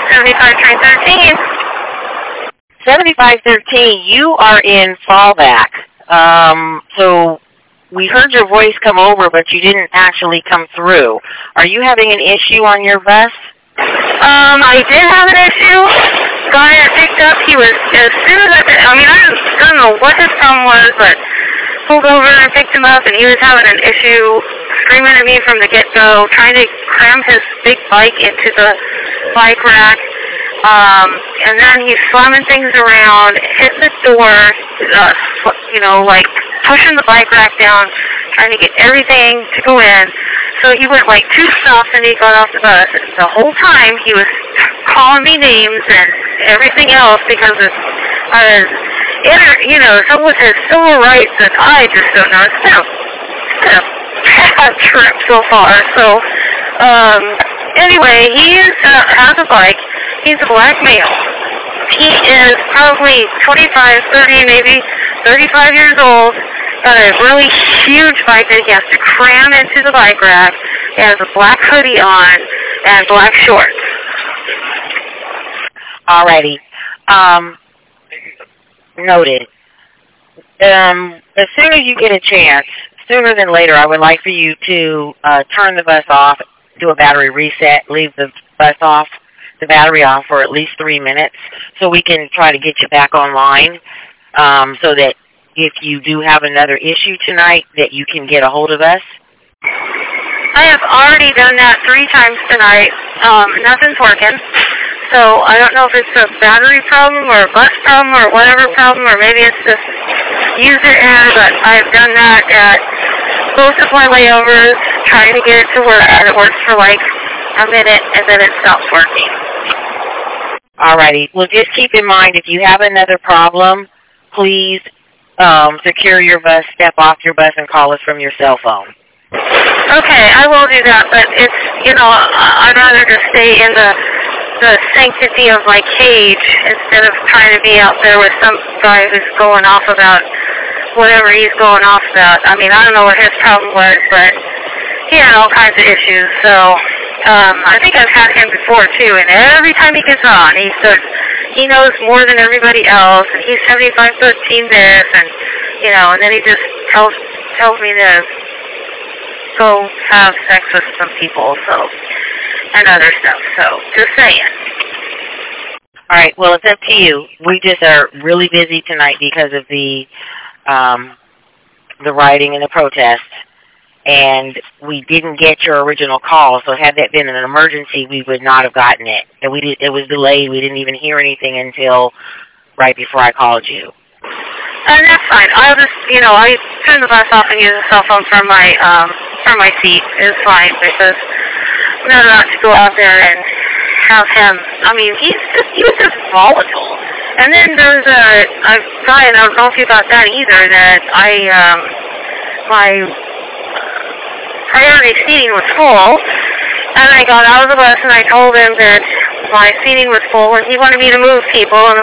75 train 13. 7513, you are in fallback. So we heard your voice come over, but you didn't actually come through. Are you having an issue on your bus? I did have an issue. Guy I picked up, he was, as soon as I don't know what his problem was, but pulled over and picked him up, and he was having an issue, screaming at me from the get-go, trying to cram his big bike into the bike rack. And then he's slamming things around, hit the door, like pushing the bike rack down, trying to get everything to go in. So he went like 2 stops and he got off the bus. The whole time he was calling me names and everything else because of some with his civil rights that I just don't know. It's been a bad trip so far. So anyway, he has a bike. He's a black male. He is probably 25, 30, maybe 35 years old. Got a really huge bike that he has to cram into the bike rack. He has a black hoodie on and black shorts. Alrighty. Noted. As soon as you get a chance, sooner than later, I would like for you to turn the bus off, do a battery reset, leave the battery off for at least 3 minutes so we can try to get you back online so that if you do have another issue tonight that you can get a hold of us. I have already done that 3 times tonight. Nothing's working. So I don't know if it's a battery problem or a bus problem or whatever problem, or maybe it's just user error, but I've done that at both of my layovers, trying to get it to work, and it works for like a minute, and then it stops working. Alrighty. Well, just keep in mind, if you have another problem, please secure your bus, step off your bus, and call us from your cell phone. Okay, I will do that, but it's, I'd rather just stay in the sanctity of my cage instead of trying to be out there with some guy who's going off about whatever he's going off about. I mean, I don't know what his problem was, but he had all kinds of issues, so I think I've had him before, too, and every time he gets on, he says he knows more than everybody else, and he's 7513 this, and, and then he just tells me to go have sex with some people, and other stuff, so just saying. All right, well, it's up to you. We just are really busy tonight because of the rioting and the protest. And we didn't get your original call, so had that been an emergency, we would not have gotten it. And it was delayed. We didn't even hear anything until right before I called you. And that's fine. I'll just, I turn the bus off and use a cell phone from my seat. It's fine because I'm not allowed to go out there and have him. I mean, he's just volatile. And then there's a guy, and I don't know if you got that either, that my priority seating was full, and I got out of the bus and I told him that my seating was full and he wanted me to move people, and